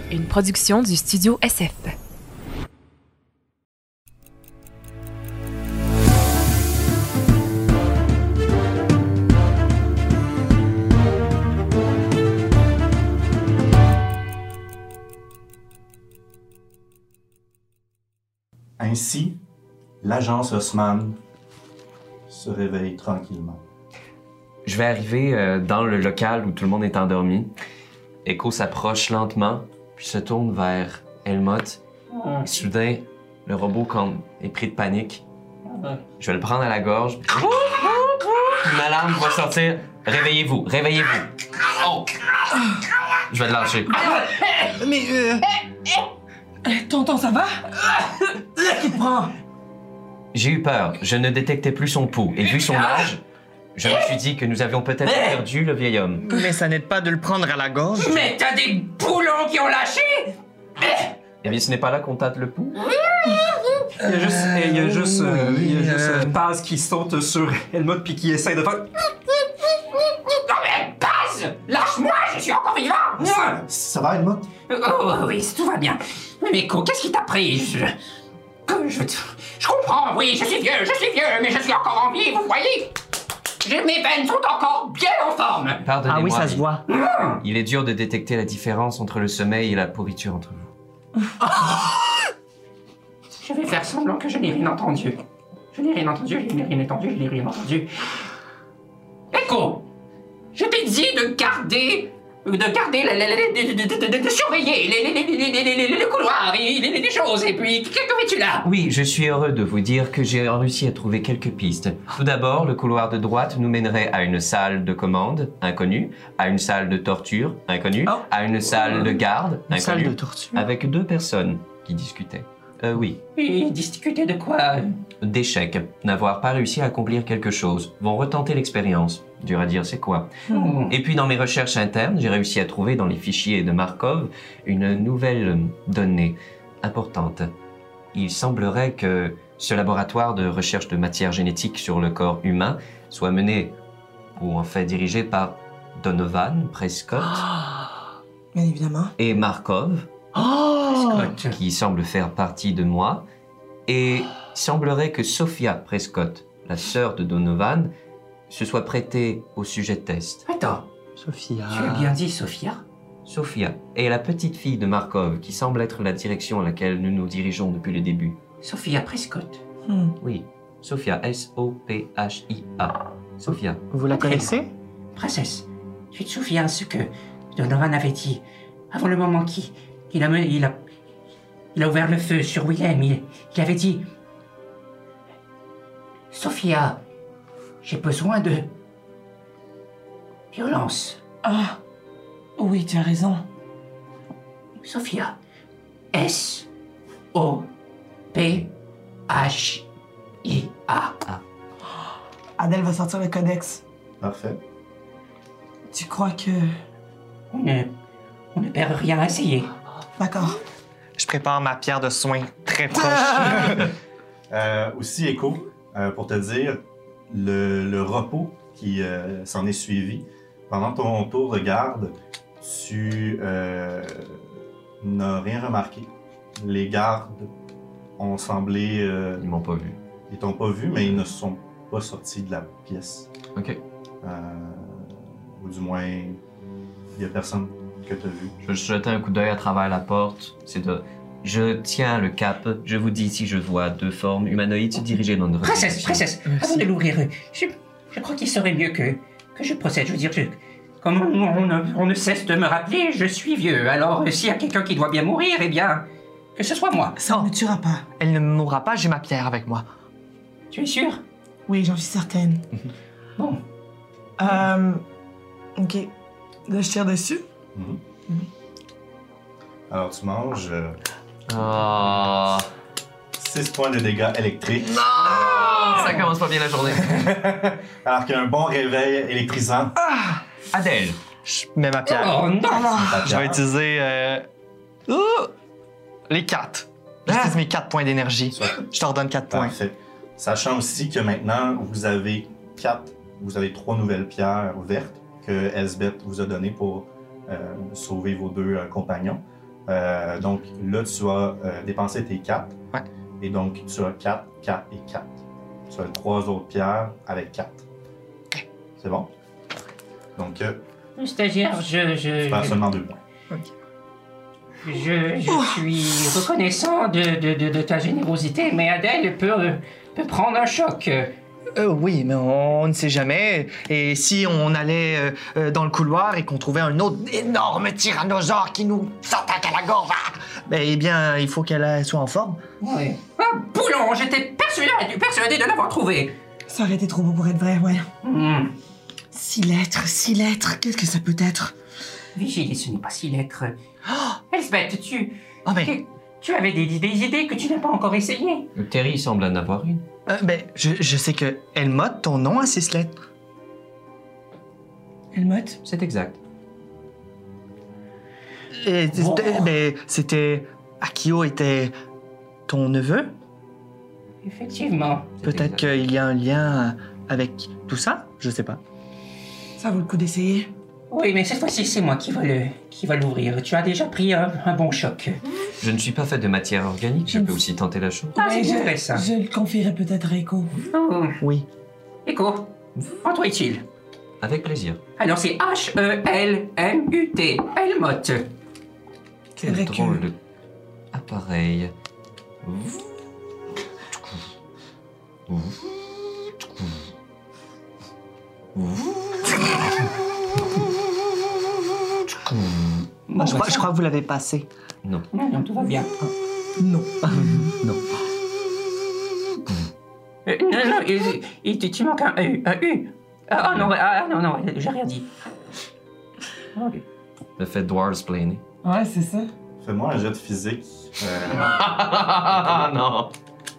une production du studio SF. Ainsi, l'agence Haussmann se réveille tranquillement. Je vais arriver dans le local où tout le monde est endormi. Echo s'approche lentement, puis se tourne vers Helmut. Et soudain, le robot comme est pris de panique. Je vais le prendre à la gorge. Ma larme va sortir. Réveillez-vous, réveillez-vous. Oh! Je vais le lâcher. Tonton, ça va? Qu'est-ce qui te prend? J'ai eu peur. Je ne détectais plus son pouls. Et vu son âge, je me suis dit que nous avions peut-être perdu le vieil homme. Mais ça n'aide pas de le prendre à la gorge. Mais t'as des boulons qui ont lâché? Eh bien, ce n'est pas là qu'on tâte le pouls. Il y a juste Paz qui saute sur Helmut puis qui essaie de faire... Non mais Paz! Lâche-moi, je suis encore vivant! Ça va, Helmut? Oh oui, tout va bien. Mais Echo, qu'est-ce qui t'a pris? Je comprends, oui, je suis vieux, mais je suis encore en vie, vous voyez? Mes veines sont encore bien en forme. Pardonnez-moi. Ah oui, ça se voit. Il est dur de détecter la différence entre le sommeil et la pourriture entre vous. Je vais faire semblant que je n'ai rien entendu. Je n'ai rien entendu. Echo, je t'ai dit de surveiller les couloirs, les choses, et puis, que fais-tu là? Oui, je suis heureux de vous dire que j'ai réussi à trouver quelques pistes. Tout d'abord, le couloir de droite nous mènerait à une salle de commande, inconnue, à une salle de torture, inconnue, à une salle de garde, inconnue, salle de torture? avec 2 personnes qui discutaient. Oui. Et discuter de quoi? D'échecs, n'avoir pas réussi à accomplir quelque chose, vont retenter l'expérience. Dur à dire, c'est quoi? Et puis dans mes recherches internes, j'ai réussi à trouver dans les fichiers de Markov une nouvelle donnée importante. Il semblerait que ce laboratoire de recherche de matière génétique sur le corps humain soit mené, ou en fait dirigé par Donovan Prescott Bien évidemment. et Markov, qui semble faire partie de moi, et il semblerait que Sophia Prescott, la sœur de Donovan, se soit prêtée au sujet de test. Attends, Sophia. tu as bien dit Sophia? Sophia est la petite fille de Markov, qui semble être la direction à laquelle nous nous dirigeons depuis le début. Sophia Prescott. Oui, Sophia, S-O-P-H-I-A. Sophia. Vous la connaissez? Princesse, tu te souviens ce que Donovan avait dit avant le moment qu'il a ouvert le feu sur Willem? Il avait dit: Sophia, j'ai besoin de violence. Ah, oui, tu as raison. Sophia, S-O-P-H-I-A. Adèle va sortir le codex. Parfait. Tu crois que... On ne perd rien à essayer. D'accord. Je prépare ma pierre de soin très proche. Aussi, Echo, pour te dire, le repos qui s'en est suivi, pendant ton tour de garde, tu n'as rien remarqué. Les gardes ont semblé... Ils m'ont pas vu. Ils t'ont pas vu, mais ils ne sont pas sortis de la pièce. OK. Ou du moins, il n'y a personne que tu as vu. Je vais jeter un coup d'œil à travers la porte. Je tiens le cap. Je vous dis si je vois 2 formes humanoïdes se diriger dans notre direction. Princesse, avant de l'ouvrir, je crois qu'il serait mieux que je procède. Je veux dire, comme on ne cesse de me rappeler, je suis vieux. Alors, s'il y a quelqu'un qui doit bien mourir, eh bien, que ce soit moi. Ça ne tuera pas. Elle ne mourra pas, j'ai ma pierre avec moi. Tu es sûr? Oui, j'en suis certaine. Bon. Ok. Là, je tire dessus. Alors, tu manges Oh. 6 points de dégâts électriques. Ça commence pas bien la journée. Alors qu'il y a un bon réveil électrisant. Adèle. Je mets ma pierre. Oh non! Je vais utiliser les 4. J'utilise mes 4 points d'énergie. Je te redonne 4 points. Parfait. Sachant aussi que maintenant, vous avez 3 nouvelles pierres vertes que Elsbeth vous a données pour sauver vos 2 compagnons. Donc là, tu vas dépenser tes 4. Ouais. Et donc, tu as 4, 4 et 4. Tu as 3 autres pierres avec 4. C'est bon? Donc, Stagiaire, tu perds seulement 2 points. Je suis reconnaissant de ta générosité, mais Adèle peut prendre un choc. Oui, mais on ne sait jamais. Et si on allait dans le couloir et qu'on trouvait un autre énorme tyrannosaure qui nous s'attaque à la gorge, eh bien, il faut qu'elle soit en forme. Oui. Ah, boulon, j'étais persuadé de l'avoir trouvé. Ça aurait été trop beau pour être vrai, ouais. 6 6 lettres, qu'est-ce que ça peut être? Vigiler, ce n'est pas 6 lettres. Elsbeth, tu avais des idées que tu n'as pas encore essayées. Terry semble en avoir une. Je sais que Elmotte, ton nom a 6 lettres. Elmotte? C'est exact. Et c'était... Akio était ton neveu? Effectivement. Peut-être qu'il y a un lien avec tout ça? Je sais pas. Ça vaut le coup d'essayer. Oui, mais cette fois-ci, c'est moi qui va l'ouvrir. Tu as déjà pris un bon choc. Je ne suis pas fait de matière organique, je peux aussi tenter la chose. Ah, c'est Ouais, bien vrai, ça. Je le confierai peut-être à Echo. Oui. Écho, en toi est-il? Avec plaisir. Alors c'est H-E-L-M-U-T, Elmotte. C'est vrai Drôle que... de appareil. Je crois que vous l'avez passé. Non. Non, tout va bien. Non. Non. Non, tu manques un U. Non, j'ai rien dit. Ok. Le fait dwarfsplainer. Ouais, c'est ça. Fais-moi un jet de physique. Ah non.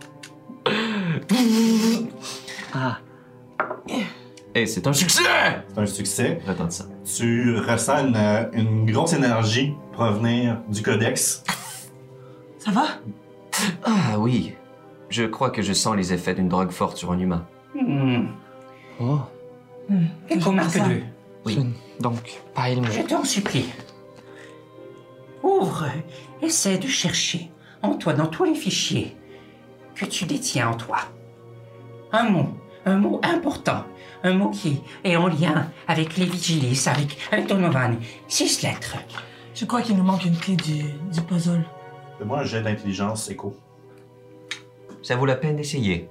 Ah. Et c'est un succès! C'est un succès. J'attends ça. Tu ressens une grosse énergie provenir du codex. Ça va? Ah oui. Je crois que je sens les effets d'une drogue forte sur un humain. Oh. Écho marque 2. Oui. Donc, pas Elmotte. Je t'en supplie. Ouvre, essaie de chercher en toi, dans tous les fichiers que tu détiens en toi. Un mot important, un mot qui est en lien avec les Vigilis, avec Donovan. 6 lettres. Je crois qu'il nous manque une clé du puzzle. Fais-moi un jet d'intelligence écho. Ça vaut la peine d'essayer.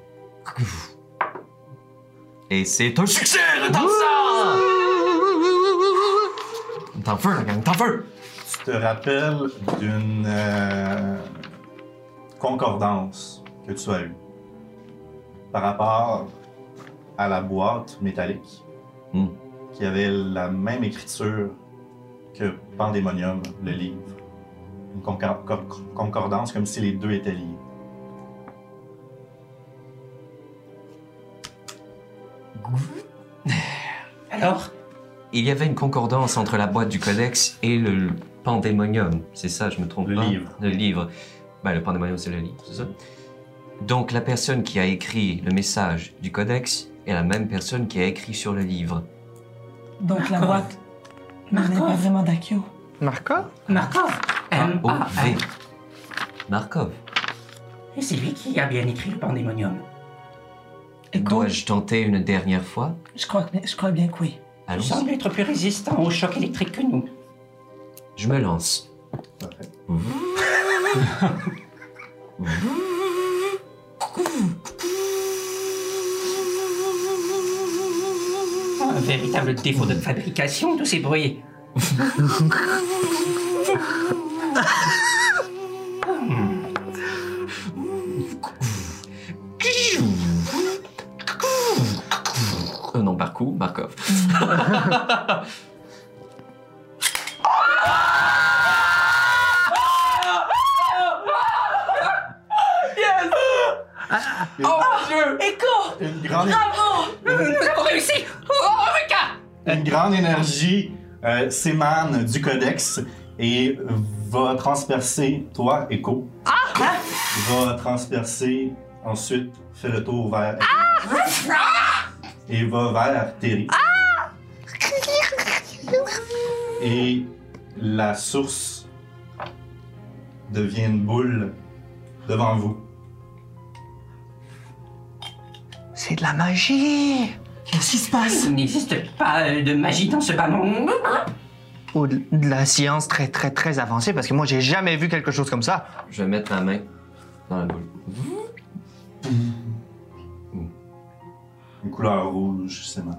Et c'est un succès! Retente ça! T'en feu, la gang, t'en feu! Tu te rappelles d'une concordance que tu as eue par rapport à la boîte métallique qui avait la même écriture que Pandemonium, le livre. Une concordance comme si les deux étaient liés. Alors, Il y avait une concordance entre la boîte du codex et le Pandémonium. C'est ça, je me trompe Le pas? livre. Le livre. Ben, le Pandémonium, c'est le livre, c'est ça? Donc, la personne qui a écrit le message du codex est la même personne qui a écrit sur le livre. Donc la Markov. boîte n'est pas vraiment d'Akio. Markov? Markov. A-O-V. Markov. Et c'est lui qui a bien écrit le Pandémonium. Echo? Dois-je tenter une dernière fois? Je crois bien que oui. Tu Allons-y. sembles être plus résistant au choc électrique que nous. Je me lance. Parfait. Un véritable défaut de fabrication, tous ces bruits. Non, par coup, Markov. Oh mon Dieu! Echo! Une grande, Nous avons réussi! Oh, Eureka! une grande énergie s'émane du codex et va transpercer toi, Echo. Va transpercer, ensuite fait le tour vers et va vers Terry. Et la source devient une boule devant vous. C'est de la magie! Qu'est-ce qui se passe? Il n'existe pas de magie dans ce bas monde. Ou de la science très, très, très avancée, parce que moi, j'ai jamais vu quelque chose comme ça. Je vais mettre ma main dans la boule. Une couleur rouge s'émane.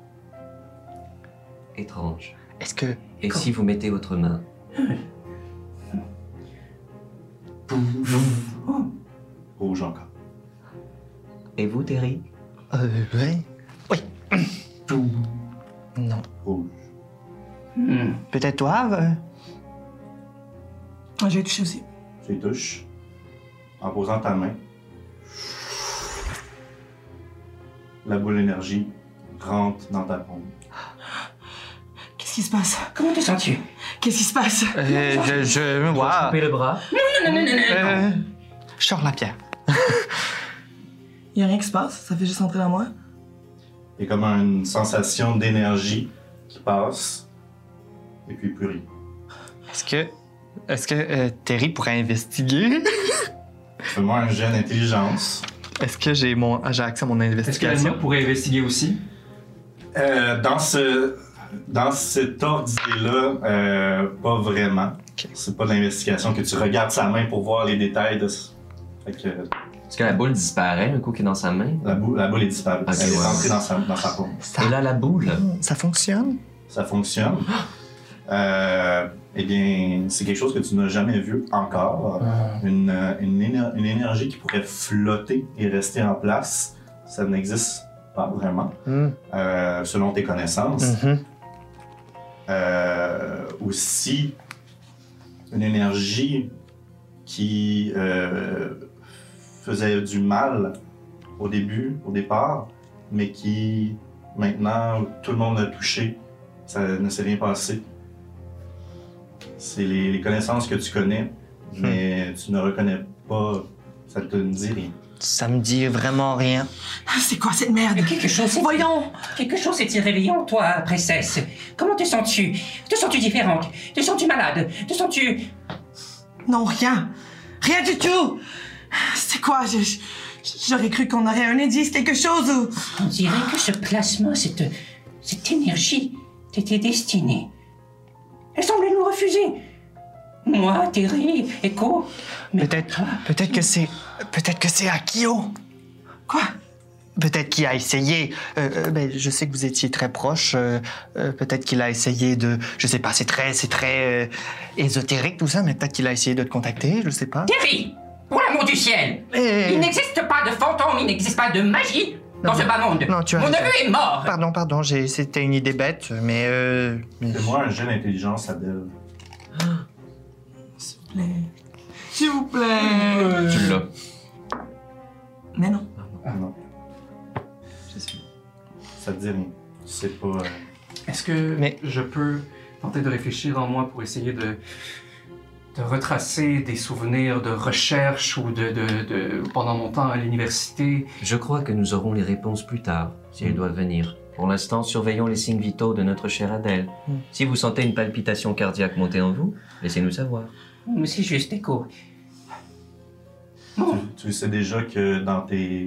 Étrange. Est-ce que... Et si vous mettez votre main? Rouge encore. Et vous, Terry? Oui. Oui. Non. Rouge. Peut-être toi, Ah, j'ai touché aussi. Tu y touches. En posant ta main, la boule d'énergie rentre dans ta paume. Qu'est-ce qui se passe? Comment te sens-tu? Qu'est-ce qui se passe? je Wow. Couper le bras? Je sors la pierre. Y a rien qui se passe? Ça fait juste entrer dans moi? Il y a comme une sensation d'énergie qui passe, et puis plus rien. Est-ce que Terry pourrait investiguer? Fais-moi un jet d'intelligence. Est-ce que j'ai accès à mon Est-ce investigation? qu'Elma pourrait investiguer aussi? Dans cette ordre d'idée-là, pas vraiment. Ok. C'est pas de l'investigation que tu regardes sa main pour voir les détails de ça. Fait que Est-ce que la boule disparaît un coup qui est dans sa main? la boule est disparue. Ok, Elle est ouais. entrée dans sa paume. Et là, la boule? Ça fonctionne? Ça fonctionne. Eh bien, c'est quelque chose que tu n'as jamais vu encore. Une énergie qui pourrait flotter et rester en place, ça n'existe pas vraiment, selon tes connaissances. Aussi, une énergie qui faisait du mal au départ, mais qui, maintenant, tout le monde l'a touché, ça ne s'est rien passé. C'est les connaissances que tu connais, mais tu ne reconnais pas, ça ne te dit rien. Ça me dit vraiment rien. C'est quoi cette merde? Quelque chose s'est... Voyons! Quelque chose s'est-il réveillé en toi, princesse. Comment te sens-tu? Te sens-tu différente? Te sens-tu malade? Te sens-tu... Non, rien. Rien du tout! C'est quoi? J'aurais cru qu'on aurait un indice, quelque chose ou... On dirait que ce plasma, cette énergie, t'était destinée. Elle semblait nous refuser. Moi, Terry, Echo... mais Peut-être que c'est Akio. Quoi? Peut-être qu'il a essayé. Je sais que vous étiez très proches. Peut-être qu'il a essayé de. Je sais pas. C'est très ésotérique tout ça, mais peut-être qu'il a essayé de te contacter. Je sais pas. Terry! Pour l'amour du ciel! Il n'existe pas de fantôme, il n'existe pas de magie dans ce bas monde. Non, tu as Mon raison. neveu est mort! Pardon. C'était une idée bête, mais. Fais-moi un jet d'intelligence, Adèle. S'il vous plaît! Tu l'as. Mais non. Ah non, Je sais. ça te dit rien. Tu sais pas. Est-ce que Mais- je peux tenter de réfléchir en moi pour essayer de retracer des souvenirs de recherche ou de pendant mon temps à l'université? Je crois que nous aurons les réponses plus tard, si elles doivent venir. Pour l'instant, surveillons les signes vitaux de notre chère Adèle. Si vous sentez une palpitation cardiaque monter en vous, laissez-nous savoir. Mais c'est juste, Echo. Tu sais déjà que dans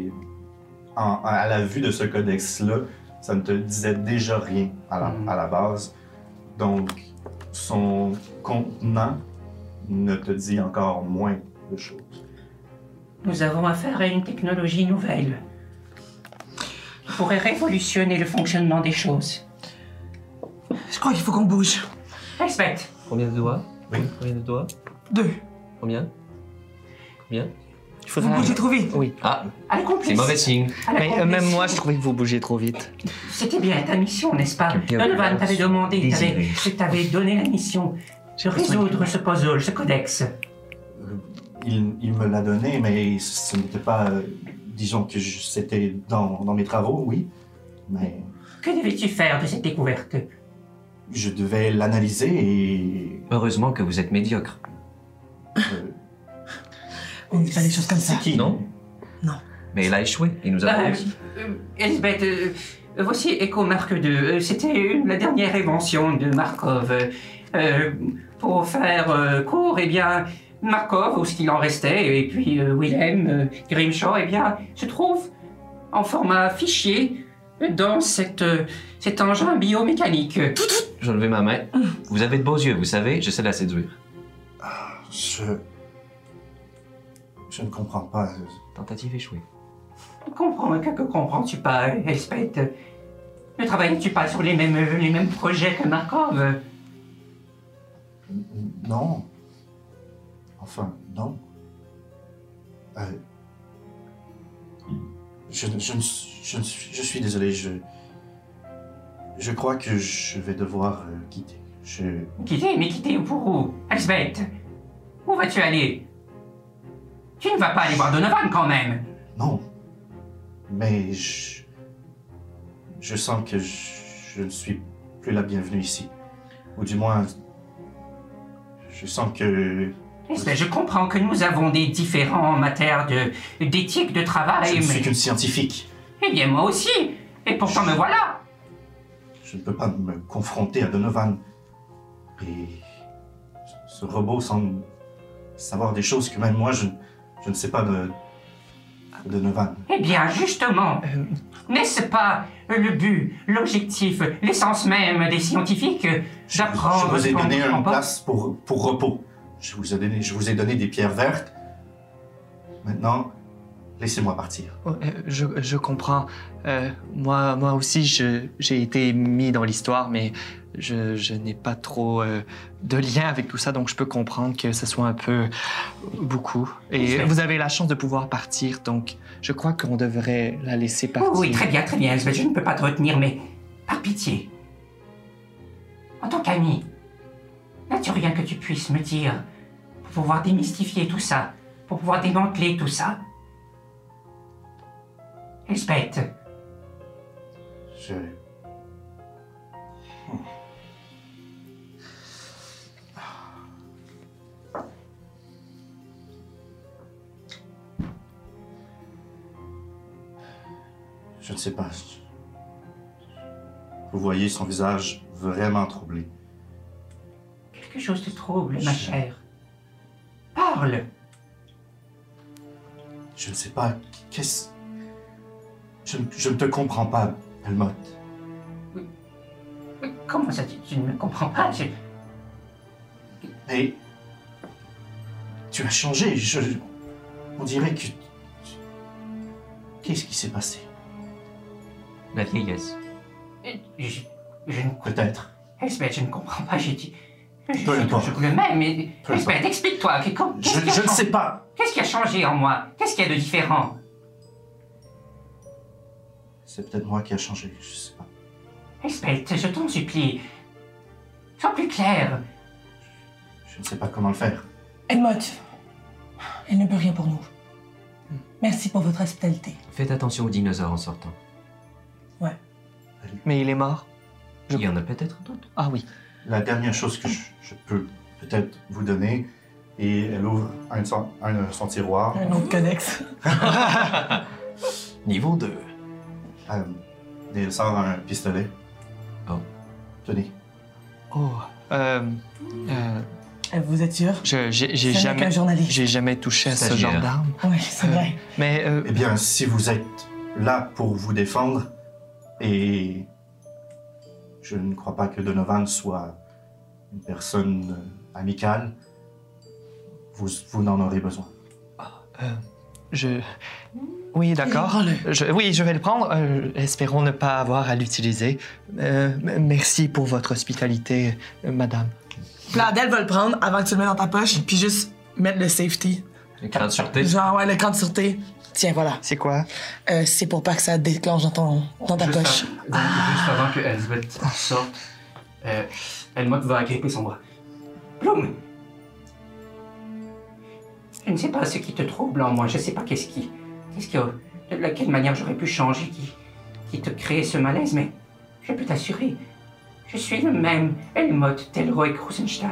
à la vue de ce codex-là, ça ne te disait déjà rien à la base. Donc, son contenant ne te dit encore moins de choses. Nous avons affaire à une technologie nouvelle. Qui pourrait révolutionner le fonctionnement des choses. Je crois qu'il faut qu'on bouge. Respect. Combien de doigts? Oui. Combien de doigts? 2. Combien? Il Vous faudrait. bougez trop vite. Oui. Ah, À l'accomplissement. c'est mauvais signe. Mais même moi, je trouvais que vous bougiez trop vite. C'était bien ta mission, n'est-ce pas? Quelqu'un Donovan t'avait demandé, désiré. t'avais donné la mission de résoudre ce puzzle, ce codex. Il me l'a donné, mais ce n'était pas... disons que c'était dans mes travaux, oui. Mais Que devais-tu faire de cette découverte? je devais l'analyser et... Heureusement que vous êtes médiocre. On dit pas des choses comme ça. C'est qui? Non? Non. Mais il a échoué, et nous avons... Elisabeth, voici Echo Mark II. C'était la dernière invention de Markov. Pour faire court, eh bien, Markov, ou ce qu'il en restait, et puis Willem, Grimshaw, eh bien, se trouvent en format fichier dans cet engin biomécanique. Je levais ma main. Vous avez de beaux yeux, vous savez, j'essaie de la séduire. Je ne comprends pas. Tentative échouée. Que comprends-tu pas, Elspeth? Ne travaillais-tu pas sur les mêmes projets que Markov? Non. Enfin, non. Je suis désolé, je crois que je vais devoir quitter. Quitter? Mais quitter pour où? Elspeth, où vas-tu aller? Tu ne vas pas aller voir Donovan quand même? Non. Mais je sens que je ne suis plus la bienvenue ici. Ou du moins, je sens que... Je comprends que nous avons des différends en matière d'éthique de travail, Je ne suis mais... qu'une scientifique. Eh bien, moi aussi. Et pourtant, me voilà. Je ne peux pas me confronter à Donovan. Et ce robot semble savoir des choses que même moi, je ne sais pas de Donovan. Eh bien, justement, n'est-ce pas le but, l'objectif, l'essence même des scientifiques d'apprendre... Je vous ai qu'on donné comprend une pas? place pour repos. Je vous ai donné des pierres vertes. Maintenant, laissez-moi partir. Je comprends. Moi aussi, j'ai été mis dans l'histoire, mais je n'ai pas trop de lien avec tout ça, donc je peux comprendre que ce soit un peu beaucoup. Et vous avez la chance de pouvoir partir, donc je crois qu'on devrait la laisser partir. Oui, très bien, Elspeth, je ne peux pas te retenir, mais par pitié, en tant qu'ami, n'as-tu rien que tu puisses me dire pour pouvoir démystifier tout ça, pour pouvoir démanteler tout ça? Elspeth. Je ne sais pas. Vous voyez son visage vraiment troublé. Quelque chose te trouble, ma chère. Parle. Je ne sais pas. Qu'est-ce... Je ne te comprends pas, Helmut. Comment ça, tu ne me comprends pas? Mais... Tu as changé. On dirait que... Qu'est-ce qui s'est passé? La vieillesse. Je ne... Peut-être. Elspeth, je ne comprends pas, j'ai dit... Peu importe. toujours le même, mais... Peu Elspeth, explique-toi. Je ne sais pas. Qu'est-ce qui a changé en moi? Qu'est-ce qu'il y a de différent? C'est peut-être moi qui a changé, je sais pas. Elspeth, je t'en supplie. Sois plus clair. Je ne sais pas comment le faire. Helmut, elle ne peut rien pour nous. Merci pour votre hospitalité. Faites attention aux dinosaures en sortant. Ouais. Mais il est mort? Il y en a peut-être d'autres. Ah oui. La dernière chose que je peux peut-être vous donner, et elle ouvre son tiroir. Un autre codex. Niveau 2. Et elle sort un pistolet. Oh. Tenez. Oh. Vous êtes sûr? J'ai C'est avec un journaliste. J'ai jamais touché à ce Stagiaire. genre d'arme. Oui, c'est vrai. Mais Eh bien, si vous êtes là pour vous défendre, et je ne crois pas que Donovan soit une personne amicale, vous n'en aurez besoin. Oui, d'accord. Prends-le. Oui, je vais le prendre. Espérons ne pas avoir à l'utiliser. Merci pour votre hospitalité, madame. Pladel va le prendre avant que tu le mettes dans ta poche, puis juste mettre le safety. L'écran de sûreté. Genre, ouais, l'écran de sûreté. Tiens, voilà. C'est quoi? C'est pour pas que ça déclenche dans ta poche. Juste avant que Elsbeth sorte, Helmut va agripper son bras. Bloom. Je ne sais pas ce qui te trouble en moi. Je ne sais pas qu'est-ce qui... De quelle manière j'aurais pu changer qui te crée ce malaise, mais je peux t'assurer, je suis le même Helmut Telroy Krusenstadt.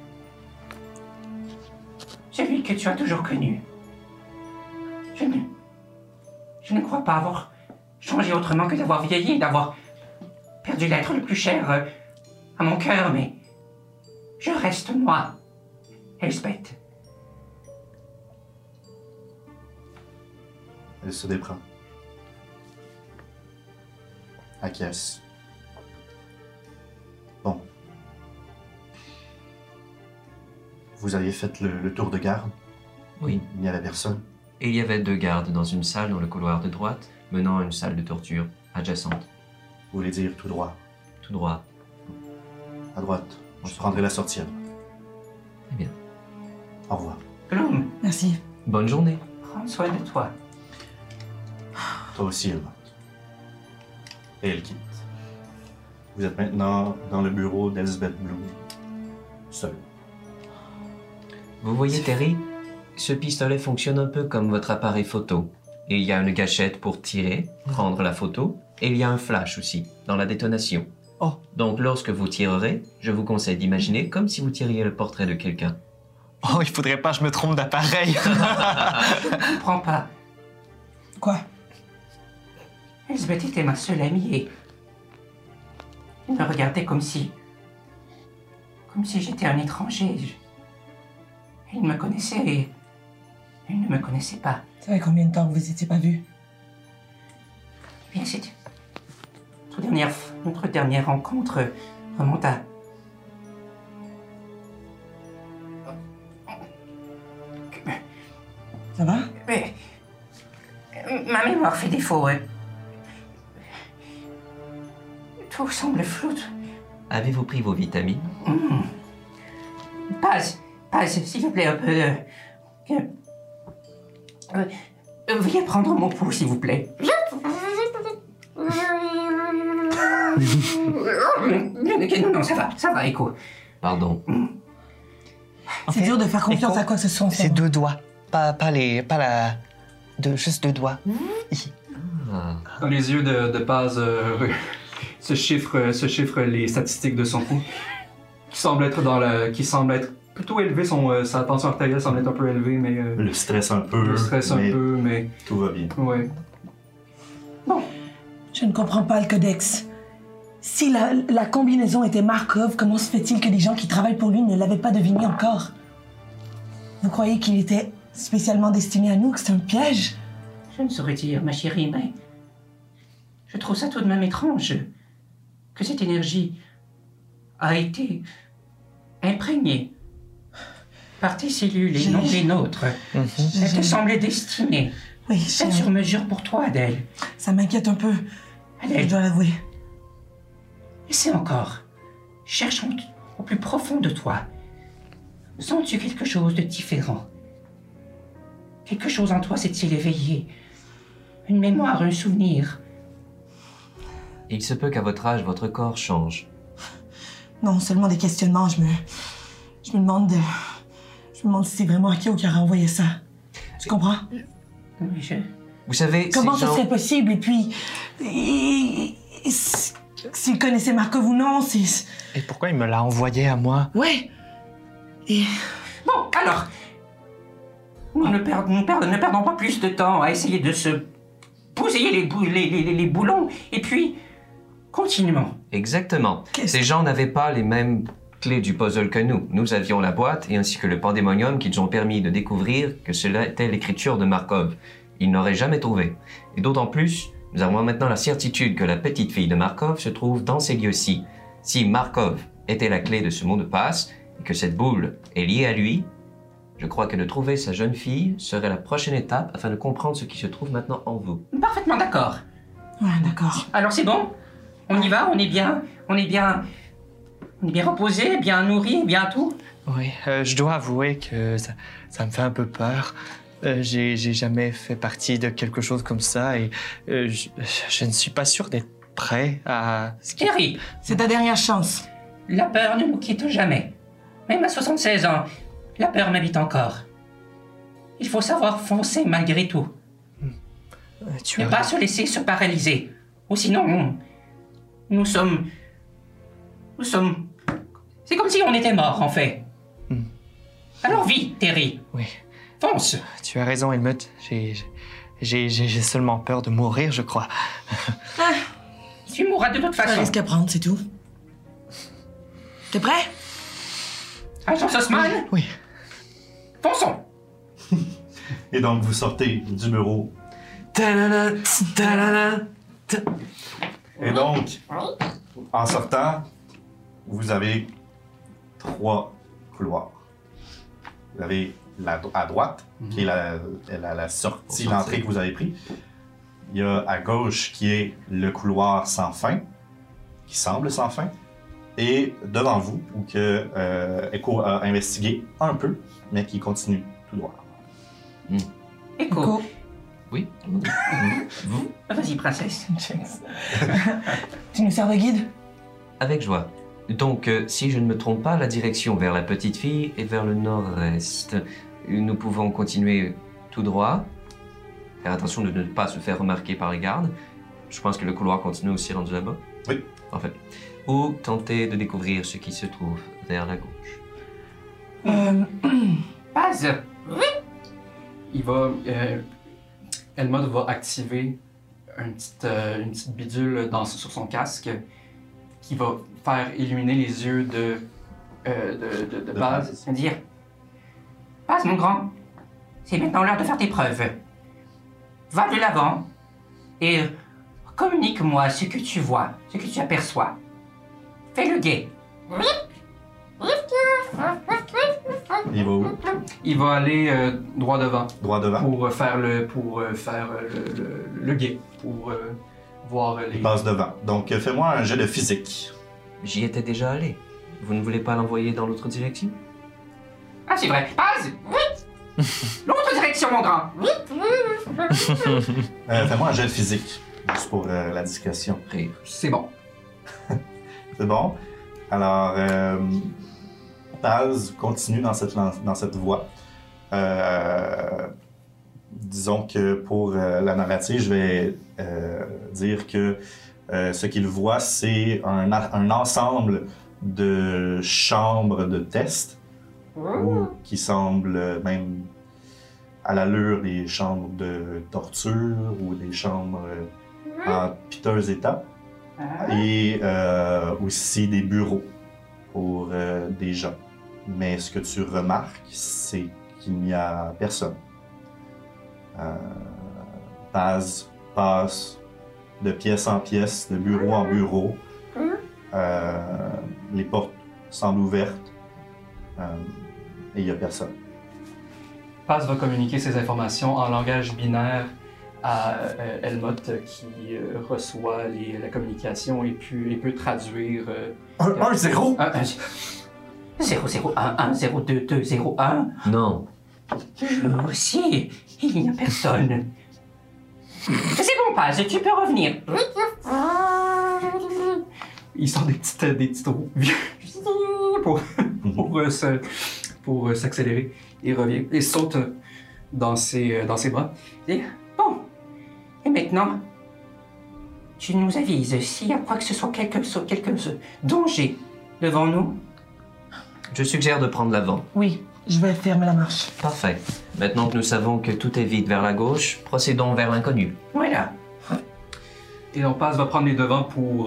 Celui que tu as toujours connu. Je ne crois pas avoir changé autrement que d'avoir vieilli, d'avoir perdu l'être le plus cher à mon cœur, mais je reste moi, Elspeth. Elle se déprend. Acquiesce. Bon. Vous aviez fait le tour de garde? Oui. Il n'y avait personne? Et il y avait 2 gardes dans une salle dans le couloir de droite, menant à une salle de torture adjacente. Vous voulez dire tout droit? Tout droit. À droite. Je prendrai la sortie. Très bien. Au revoir. Bloom, Merci. Bonne journée. prends soin de toi. Toi aussi, Elmot. Et elle quitte. Vous êtes maintenant dans le bureau d'Elizabeth Bloom. Seul. Vous voyez, Terry, ce pistolet fonctionne un peu comme votre appareil photo. Et il y a une gâchette pour tirer, prendre la photo, et il y a un flash aussi, dans la détonation. Oh. Donc lorsque vous tirerez, je vous conseille d'imaginer comme si vous tiriez le portrait de quelqu'un. Oh, il faudrait pas que je me trompe d'appareil. Je ne comprends pas. Quoi? Elizabeth était ma seule amie et... Elle me regardait comme si j'étais un étranger. Elle me connaissait et... Elle ne me connaissait pas. Ça fait combien de temps que vous étiez pas vus? Eh bien, c'était... Notre dernière rencontre remonte à... Ça va? Mais... Ma mémoire fait défaut. Tout semble flou. Avez-vous pris vos vitamines? Paz, s'il vous plaît, un peu... veuillez prendre mon pouls, s'il vous plaît. Non, ça va, Echo. Pardon. C'est dur de faire confiance Echo, à quoi que ce soit. C'est 2 doigts. Pas la... juste 2 doigts. Ah. Dans les yeux de Paz se chiffrent les statistiques de son pouls, qui semble être plutôt élevé. Sa tension artérielle semble être un peu élevée, mais Le stress un peu. mais Tout va bien. ouais. Je ne comprends pas le codex. Si la combinaison était Markov, comment se fait-il que des gens qui travaillent pour lui ne l'avaient pas deviné encore? Vous croyez qu'il était spécialement destiné à nous, que c'est un piège? Je ne saurais dire, ma chérie, mais... Je trouve ça tout de même étrange que cette énergie a été imprégnée par tes cellules et non les nôtres. Elle te semblait destinée. Oui, C'est sur mesure pour toi, Adèle. ça m'inquiète un peu. Je Adèle, dois l'avouer. et c'est encore. Cherchons au plus profond de toi. Sens-tu quelque chose de différent? Quelque chose en toi s'est-il éveillé? Une mémoire, un souvenir? Il se peut qu'à votre âge, votre corps change. Non, seulement des questionnements. Je me demande si c'est vraiment Akio qui a renvoyé ça. Tu comprends? Oui, Vous savez, Comment ces ça gens... serait possible? Et puis... s'il connaissait Markov ou non, c'est... Et pourquoi il me l'a envoyé à moi? Ouais! Et... Bon, alors... Ne perdons pas plus de temps à essayer de se bousiller les boulons, et puis... Continuons. Exactement. Qu'est-ce Ces gens n'avaient pas les mêmes clés du puzzle que nous. Nous avions la boîte et ainsi que le pandémonium qui nous ont permis de découvrir que cela était l'écriture de Markov. Ils n'auraient jamais trouvé. Et d'autant plus, nous avons maintenant la certitude que la petite fille de Markov se trouve dans ces lieux-ci. Si Markov était la clé de ce mot de passe et que cette boule est liée à lui, je crois que de trouver sa jeune fille serait la prochaine étape afin de comprendre ce qui se trouve maintenant en vous. Parfaitement d'accord. Ouais, d'accord. Alors c'est bon? On y va? On est bien reposé, bien nourri, bien tout? Oui, je dois avouer que ça me fait un peu peur. J'ai jamais fait partie de quelque chose comme ça et je ne suis pas sûr d'être prêt à... Terry, C'est ta dernière chance. la peur ne nous quitte jamais. Même à 76 ans, la peur m'habite encore. Il faut savoir foncer malgré tout. Tu Ne as... pas se laisser se paralyser. Ou sinon, nous sommes... C'est comme si on était morts, en fait. Alors vite, Terry. Oui, Fonce. tu as raison, Helmut. J'ai seulement peur de mourir, je crois. Tu mourras de toute C'est un façon. risque à prendre, c'est tout. T'es prêt? Agent Sussman, Oui. fonçons. Et donc, vous sortez du bureau Ta-da-da, ta-da-da, ta- Et donc, en sortant, vous avez 3 couloirs. Vous avez à droite, qui est la sortie, l'entrée que vous avez prise. Il y a à gauche qui est le couloir sans fin, qui semble sans fin. Et devant vous, où que Echo a investigué un peu, mais qui continue tout droit. Echo. Oui. Vous? Vas-y, princesse. Tu nous sers de guide? Avec joie. Donc, si je ne me trompe pas, la direction vers la petite fille est vers le nord-est. Nous pouvons continuer tout droit. Faire attention de ne pas se faire remarquer par les gardes. Je pense que le couloir continue aussi rendu là-bas. Oui. Parfait. Ou tenter de découvrir ce qui se trouve vers la gauche. Paz. Il va. Elmod va activer une petite bidule sur son casque qui va faire illuminer les yeux de Paz. Dire. Paz, mon grand. C'est maintenant l'heure de faire tes preuves. Va de l'avant et communique-moi ce que tu vois, ce que tu aperçois. Fais le guet. Il va où? Il va aller droit devant Droit devant. pour faire le guet, pour voir les. Il passe devant. Donc, fais-moi un jet de physique. J'y étais déjà allé. Vous ne voulez pas l'envoyer dans l'autre direction? Ah, c'est vrai. Paz. L'autre direction, mon grand. Fais-moi un jet de physique, juste pour la discrétion. Rire. C'est bon. C'est bon? Alors, Paz continue dans cette voie. Disons que pour la narrative, je vais dire que ce qu'il voit, c'est un ensemble de chambres de test qui semblent même à l'allure des chambres de torture ou des chambres en piteux état. Et aussi des bureaux pour des gens. Mais ce que tu remarques, c'est qu'il n'y a personne. Paz passe de pièce en pièce, de bureau en bureau. Les portes semblent ouvertes. Et il n'y a personne. Paz va communiquer ces informations en langage binaire à Elmot qui reçoit la communication et peut traduire. 1-0! 0, 0, 1, 1, 0, 2, 2, 0, 1. Non. Je aussi. Il n'y a personne. C'est bon, Paz, tu peux revenir. Il sort des petites roues pour s'accélérer. Il revient et saute dans ses bras. Et, bon. Et maintenant, tu nous avises s'il y a quoi que ce soit, quelque danger devant nous. Je suggère de prendre l'avant. Oui, je vais fermer la marche. Parfait. Maintenant que nous savons que tout est vide vers la gauche, procédons vers l'inconnu. Voilà. Et on passe va prendre les devants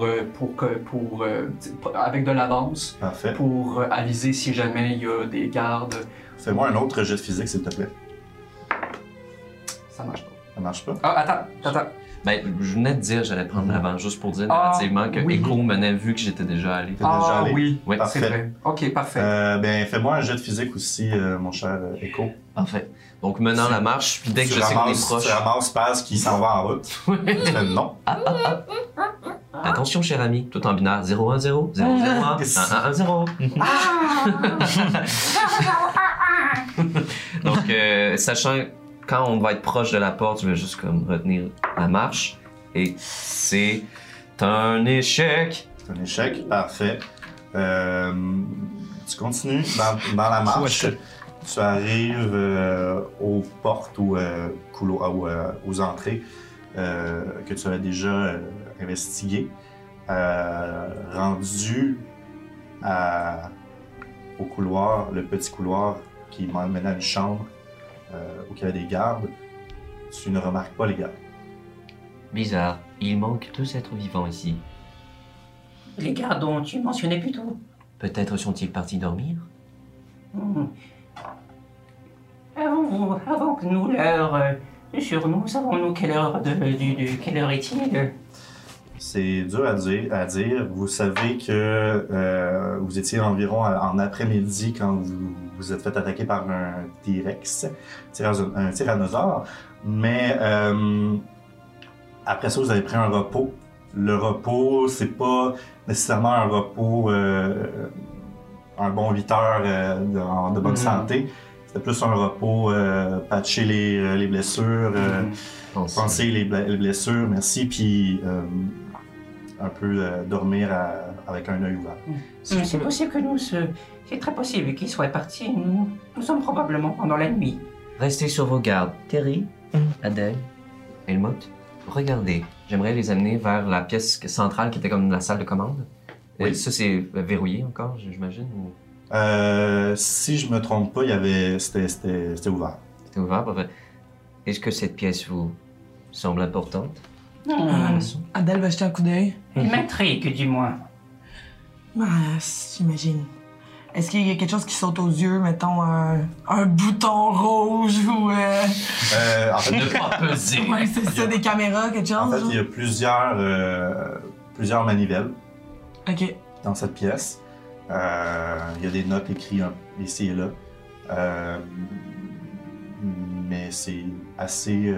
avec de l'avance Parfait. pour aviser si jamais il y a des gardes. Fais-moi un autre jet de physique, s'il te plaît. Ça marche pas. Ça marche pas? Ah, attends. Ben, je venais de dire que j'allais prendre l'avant, juste pour dire narrativement que oui. Echo m'en a vu que j'étais déjà allé. T'es déjà allé? Oui, Oui. Parfait. c'est vrai. Ok, parfait. Ben, fais-moi un jet de physique aussi, mon cher Echo. Parfait. Donc, menant la marche, puis dès que Tu je sais qu'on est ramasses- proche... Tu ramasses Paz qui s'en va en route. Tu fais non. Attention, cher ami, tout en binaire, 010, 001, 1110. Donc, sachant quand on va être proche de la porte, je vais juste comme retenir la marche. Et c'est un échec. C'est un échec, parfait. Tu continues dans la marche. Tu arrives aux portes ou aux entrées que tu avais déjà investiguées. Rendu au couloir, le petit couloir qui mène à une chambre où il y a des gardes, tu ne remarques pas les gardes. Bizarre, il manque 2 êtres vivants ici. Les gardes dont tu mentionnais plus tôt. Peut-être sont-ils partis dormir? Avant que nous leur Sur nous, savons-nous quelle heure quelle heure est-il? C'est dur à dire. Vous savez que vous étiez environ en après-midi quand vous vous êtes fait attaquer par un T-Rex, un tyrannosaure. Mais après ça, vous avez pris un repos. Le repos, c'est pas nécessairement un repos, un bon 8 heures de bonne santé. C'était plus un repos, patcher les blessures, penser les blessures, merci, puis un peu dormir avec un œil ouvert. C'est possible que c'est très possible qu'il soit parti. Nous sommes probablement pendant la nuit. Restez sur vos gardes. Terry, Adèle, Helmut, regardez. J'aimerais les amener vers la pièce centrale qui était comme la salle de commande. Oui. Ça, c'est verrouillé encore, j'imagine? Ou... Si je me trompe pas, c'était ouvert. C'était ouvert, parfait. Est-ce que cette pièce vous semble importante? Adèle va jeter un coup d'œil. Il m'intrigue, du moins. J'imagine. Est-ce qu'il y a quelque chose qui saute aux yeux, mettons un bouton rouge ou... En fait, Ne pas peser! Ouais, c'est ça, des caméras, quelque chose? en fait, genre? il y a plusieurs manivelles Ok. dans cette pièce. Il y a des notes écrites ici et là. Mais c'est assez...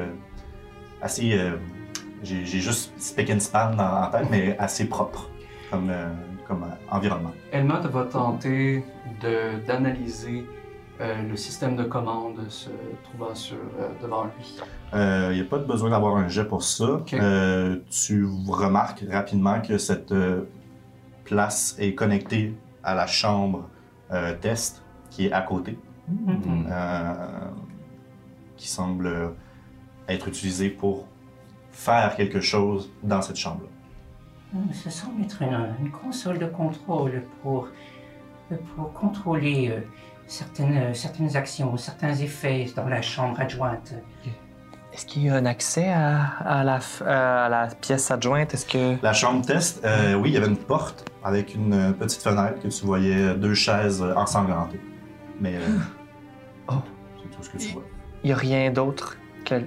j'ai juste spick and span en tête, mais assez propre comme environnement. Helmut va tenter d'analyser le système de commande se trouvant devant lui. Il n'y a pas de besoin d'avoir un jet pour ça. Ok. Tu remarques rapidement que cette place est connectée à la chambre test qui est à côté, qui semble être utilisée pour faire quelque chose dans cette chambre-là. Ça semble être une console de contrôle pour contrôler certaines actions, certains effets dans la chambre adjointe. Est-ce qu'il y a un accès à la pièce adjointe? Est-ce que... La chambre test, oui, il y avait une porte avec une petite fenêtre que tu voyais, 2 chaises ensanglantées. Mais c'est tout ce que tu vois. Il n'y a rien d'autre que...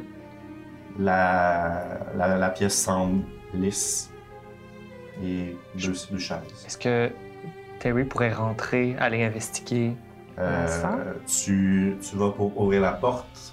La pièce semble lisse et 2 chaises. Est-ce que Terry pourrait rentrer, aller investiguer ça? Tu vas pour ouvrir la porte.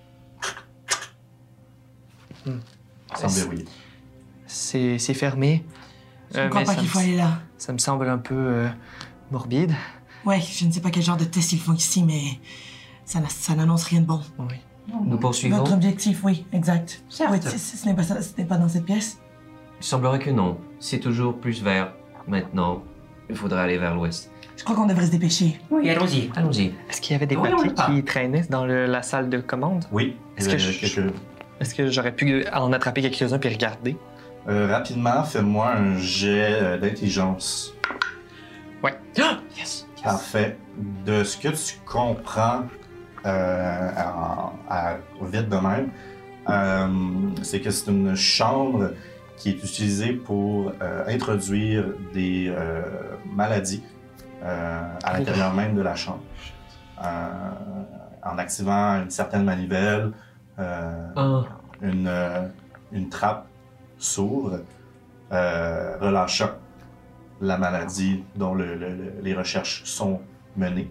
Sans verrouiller. C'est fermé. Je ne crois pas qu'il faut aller là. Ça me semble un peu morbide. Ouais, je ne sais pas quel genre de test ils font ici, mais ça n'annonce rien de bon. Oui. Nous poursuivons? Votre objectif, oui, exact. Certes. Oui, ce n'est pas ça, ce n'est pas dans cette pièce. Il semblerait que non. C'est toujours plus vers maintenant. Il faudrait aller vers l'ouest. Je crois qu'on devrait se dépêcher. Oui, allons-y. Allons-y. Est-ce qu'il y avait des Oui, on papiers le part. qui traînaient dans la salle de commande? Oui. Est-ce que Est-ce que j'aurais pu en attraper quelques-uns puis regarder? Rapidement, fais-moi un jet d'intelligence. Ouais. Yes! Parfait. De ce que tu comprends vite de même, c'est que c'est une chambre qui est utilisée pour introduire des maladies à l'intérieur même de la chambre. En activant une certaine manivelle, une trappe s'ouvre, relâchant la maladie dont les recherches sont menées.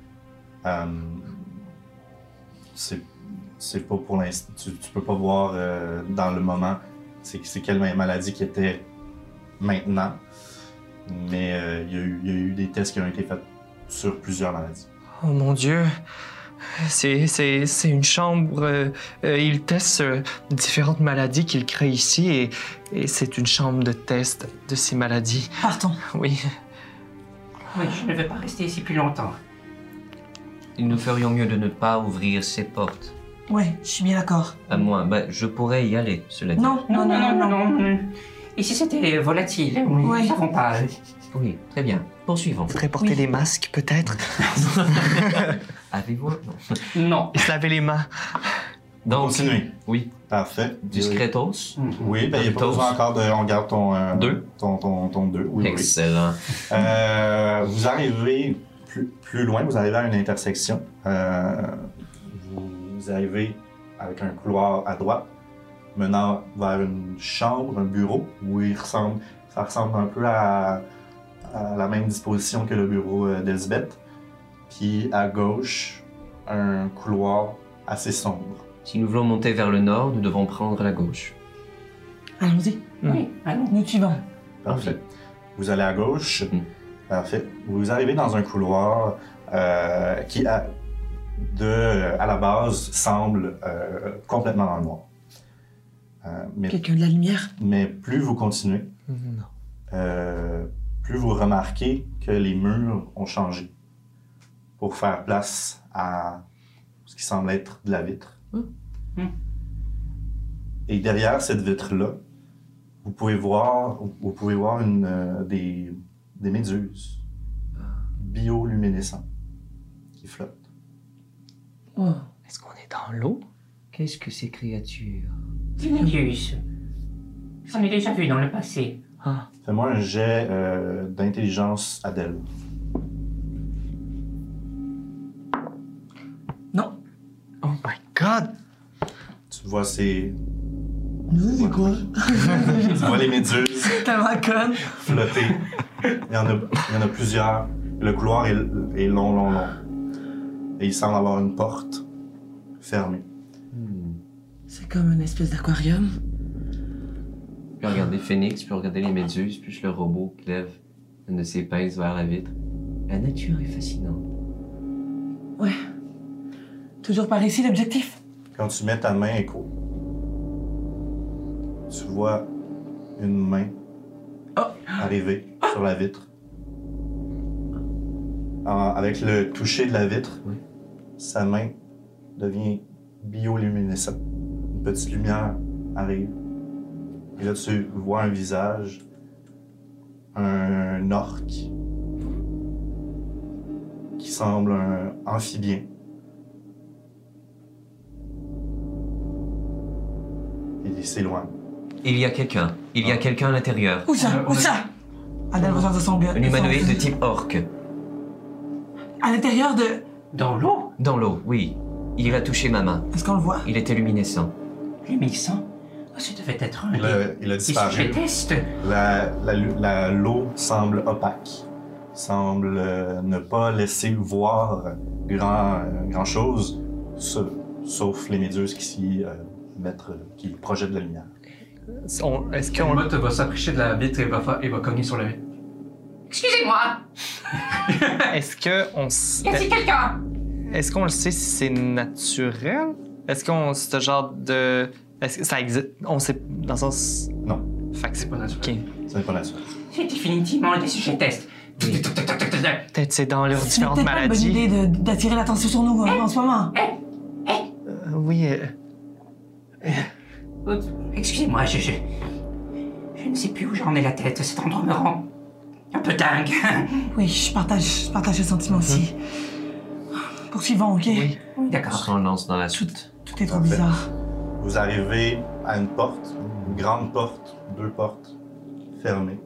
C'est pas pour l'instant. Tu peux pas voir dans le moment c'est quelle maladie qui était maintenant, mais il y a eu des tests qui ont été faits sur plusieurs maladies. Oh mon Dieu! C'est une chambre. Ils testent différentes maladies qu'ils créent ici et c'est une chambre de test de ces maladies. Partons. Oui. Oui, je ne vais pas rester ici plus longtemps. Nous ferions mieux de ne pas ouvrir ces portes. Ouais, je suis bien d'accord. À moins, je pourrais y aller, cela dit. Non. Non. Ici, c'était volatile. Nous Oui. ne savons pas. Oui, très bien. Poursuivons. Faudrait porter des masques, peut-être. Avez-vous... Non. Et se laver les mains. Donc, Continuez. oui. Parfait. Discretos. Oui, ben il n'y a pas besoin encore de... On garde ton... Deux. Ton 2. Oui, Excellent. oui. Vous arrivez plus loin, vous arrivez à une intersection. Vous arrivez avec un couloir à droite menant vers une chambre, un bureau, où ça ressemble un peu à la même disposition que le bureau d'Elsbeth. Puis à gauche, un couloir assez sombre. Si nous voulons monter vers le nord, nous devons prendre la gauche. Allons-y. Oui, allons. Nous te suivons. Parfait. Vous allez à gauche. Parfait. Vous arrivez dans un couloir qui, à la base, semble complètement dans le noir. Quelqu'un de la lumière? Mais plus vous continuez, plus vous remarquez que les murs ont changé pour faire place à ce qui semble être de la vitre. Et derrière cette vitre-là, vous pouvez voir des méduses bioluminescentes qui flottent. Oh. Est-ce qu'on est dans l'eau? Qu'est-ce que ces créatures? Venerius. J'en ai déjà vu dans le passé. Ah. Fais-moi un jet d'intelligence Adèle. Non. Oh my god! Tu vois ces... C'est quoi? Tu vois les méduses Tellement conne. flotter. Il y en a plusieurs. Le couloir est long. Et il semble avoir une porte fermée. C'est comme une espèce d'aquarium. Je peux regarder Phoenix, je peux regarder les méduses, puis le robot qui lève une de ses pinces vers la vitre. La nature est fascinante. Ouais. Toujours par ici, l'objectif? Quand tu mets ta main, Echo, tu vois une main arriver sur la vitre. Avec le toucher de la vitre, sa main devient bioluminescente. Une petite lumière arrive. Et là, tu vois un visage, un orque qui semble un amphibien. Il s'éloigne. Il y a quelqu'un. Il y a quelqu'un à l'intérieur. Où ça? Où ça? Adèle ressort de son gars. Un humanoïde de type orc. À l'intérieur de... Dans l'eau? Dans l'eau, oui. Il a touché ma main. Est-ce qu'on le voit? Il était luminescent. Luminescent? Oh, ça devait être un Il a des disparu. sujets test. L'eau semble opaque. Semble ne pas laisser voir grand chose, sauf les méduses qui qui projettent de la lumière. Est-ce qu'on... Helmut va s'approcher de la vitre et va cogner sur la vitre. Excusez-moi, Est-ce que on... y a-t-il quelqu'un? Est-ce qu'on le sait si c'est naturel? Est-ce qu'on... Ce genre de... Est-ce que ça existe? On sait... Dans le sens... Non, Fait que c'est Pas naturel. OK. ce n'est pas naturel. C'est définitivement des sujets test. Peut-être c'est dans leurs C'est différentes peut-être pas une bonne maladies. idée d'attirer l'attention sur nous en ce moment. Oui, Excusez-moi, je ne sais plus où j'en ai la tête. Cet endroit me rend un peu dingue. Oui, je partage ce sentiment aussi. Poursuivons, OK? Oui. Oui, d'accord. On lance dans la soute. Tout est trop Parfait. bizarre. Vous arrivez à une porte, une grande porte, 2 portes fermées.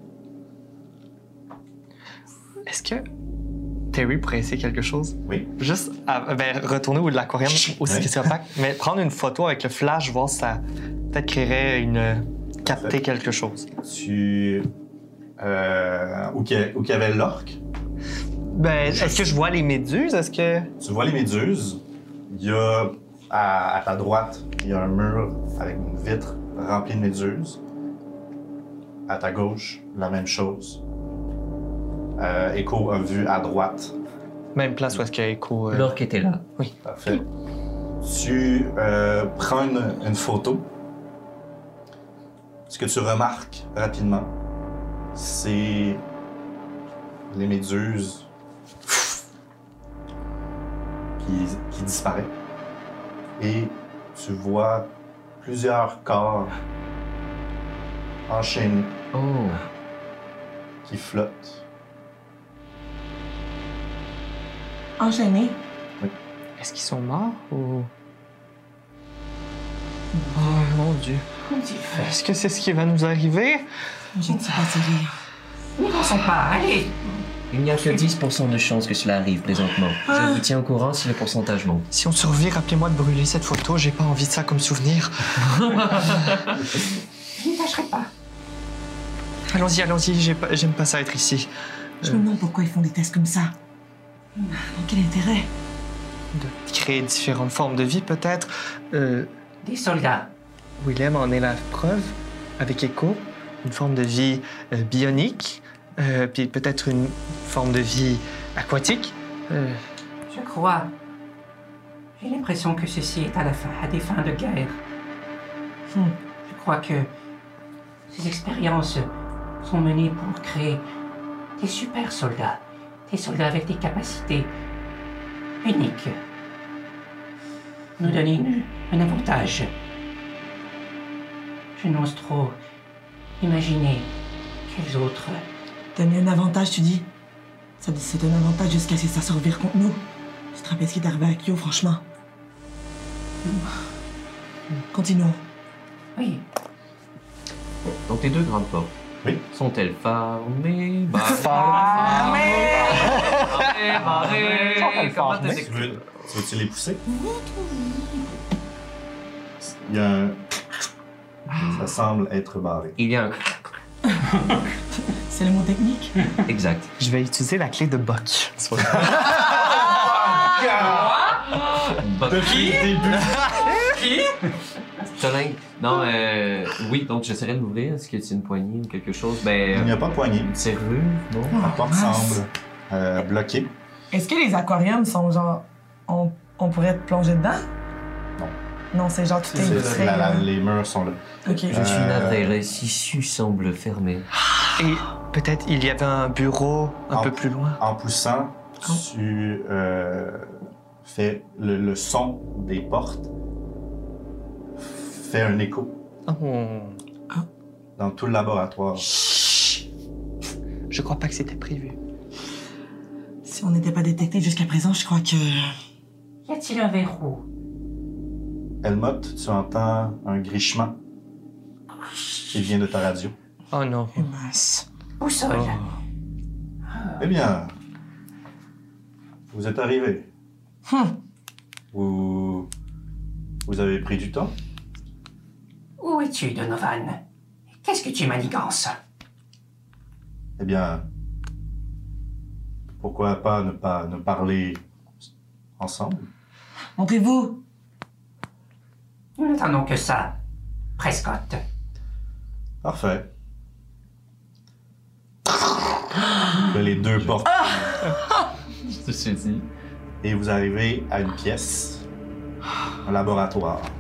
Est-ce que Terry pourrait essayer quelque chose? Oui. Juste retourner au de l'aquarium aussi Ouais. que c'est opaque, mais prendre une photo avec le flash, voir si ça peut-être créerait capter Parfait. quelque chose. Tu... où qu'il y avait l'orque, Ben, est-ce que je vois les méduses? Est-ce que... tu vois les méduses. Il y a, à ta droite, il y a un mur avec une vitre remplie de méduses. À ta gauche, la même chose. Echo a vu à droite. Même place où est-ce qu'il y a Echo... L'orque était là. Parfait. Tu prends une photo. Ce que tu remarques rapidement, c'est les méduses qui disparaissent. Et tu vois plusieurs corps enchaînés Oh. qui flottent. Enchaîné. Est-ce qu'ils sont morts ou... Oh mon Dieu. Qu'ont-ils fait? Est-ce que c'est ce qui va nous arriver? Je ne sais pas, Thierry. N'y pensons pas, allez. Il n'y a que 10% de chances que cela arrive présentement. Je vous tiens au courant si le pourcentage monte. Si on survit, rappelez-moi de brûler cette photo. J'ai pas envie de ça comme souvenir. Je n'y tâcherai pas. Allons-y, allons-y. J'aime pas ça être ici. Je me demande pourquoi ils font des tests comme ça. Dans quel intérêt? De créer différentes formes de vie, peut-être. Des soldats. Willem en est la preuve, avec Echo. Une forme de vie bionique. Puis peut-être une forme de vie aquatique. Je crois. J'ai l'impression que ceci est à des fins de guerre. Je crois que ces expériences sont menées pour créer des super soldats. Des soldats avec des capacités uniques. Nous donner un avantage. Je n'ose trop imaginer quels autres. Donner un avantage, tu dis? Ça c'est un avantage jusqu'à ce que ça se revire contre nous. Tu te rappelles ce qui est arrivé à Kyo, franchement? Continuons. Oui. Donc tes deux grandes portes. Oui. Sont-elles fermées? Comment t'as Tu veux-tu les pousser? Il y a un... Ça semble être barré. Il y a un... C'est le mot technique? Exact. Je vais utiliser la clé de Buck. Depuis le début. Tolin, non, oui, donc j'essaierai de l'ouvrir. Est-ce que c'est une poignée ou quelque chose? Il n'y a pas de poignée. Une serrure, non? La porte semble bloquée. Est-ce que les aquariums sont genre... On pourrait te plonger dedans? Non. Non, c'est genre tout est C'est- les murs sont là. Ok. Je suis navré, les issues semblent fermées. Et peut-être il y avait un bureau un peu plus loin. En poussant, tu fais le son des portes fait un écho Oh. dans tout le laboratoire. Je crois pas que c'était prévu. Si on n'était pas détecté jusqu'à présent, je crois que... Y a-t-il un verrou? Helmut, tu entends un grichement qui vient de ta radio. Oh non. Mince. Boussole. Eh bien, vous êtes arrivé. Vous avez pris du temps? Où es-tu, Donovan? Qu'est-ce que tu manigances? Eh bien, pourquoi pas ne parler ensemble? Montrez-vous. Nous n'attendons que ça, Prescott. Parfait. Les deux portes. Ceci dit. Et vous arrivez à une pièce, un laboratoire.